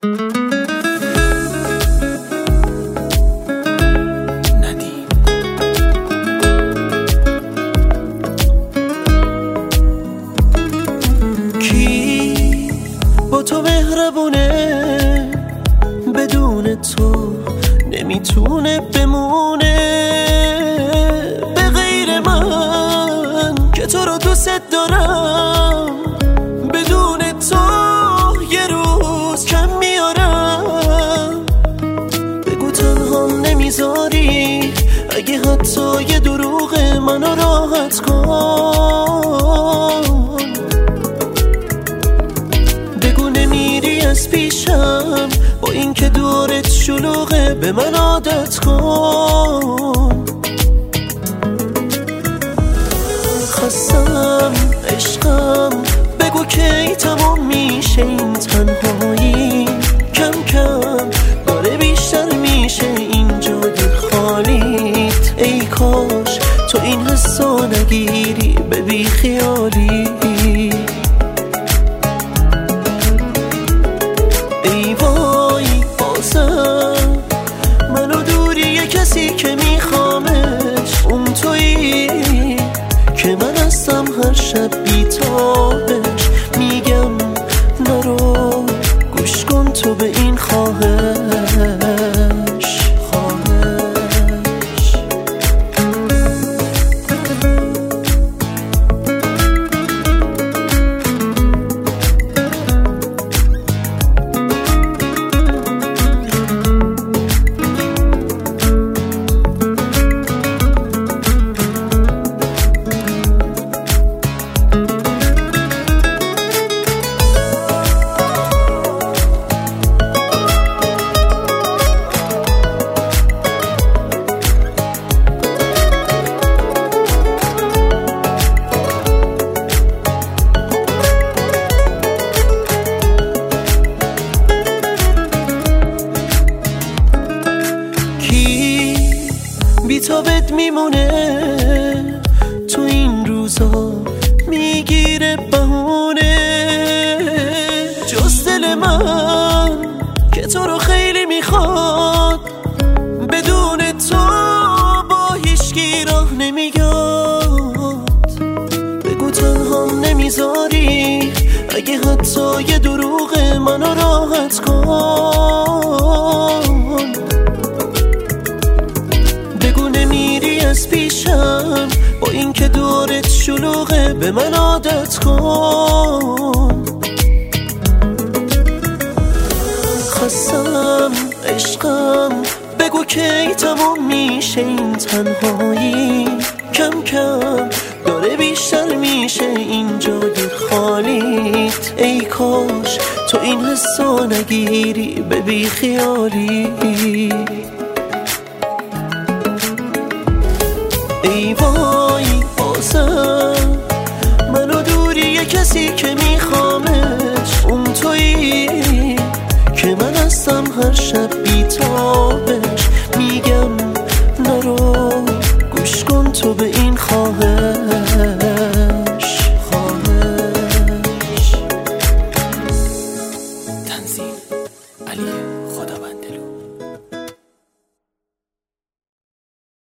کی با تو مهربونه، بدون تو نمیتونه بمونه. به غیر من که تو رو دوست دارم، بدون تو یه روز کم میارم. بگو تنهام نمیذاری، اگه حتی یه دروغ منو راحت کن. بگو نمیری از پیشم، با این که دورت شلوغه به من عادت کن. خستم عشقم، بگو کی تمام میشه این تنهایی. کم کم داره بیشتر میشه این جای خالیت. ای کاش تو این حسا نگیری به بی خیالی. ای وای بازم منو دوری یه کسی که میخوامش، اون تویی که من هستم هر شب بیتابش. میگم نرو، گوش کن تو به این خواهش. بی‌تابت میمونه تو این روزا، میگیره بهونه. جز دل من که تو رو خیلی میخواد، بدون تو با هیچکی راه نمیاد. بگو تنهام نمیذاری، اگه حتی یه دروغ منو راحت کن. بگو نمیری از پیشم، با این که دورت شلوغه به من عادت کن. خستم عشقم، بگو کی تمام میشه این تنهایی. کم کم داره بیشتر میشه این جای خالیت. ای کاش تو این حسا نگیری به بی خیالی. ای وای بازم منو دوری یه کسی که میخوامش، اون تویی که من هستم هر شب بیتابش. میگم نرو، گوش کن تو به این خواهش.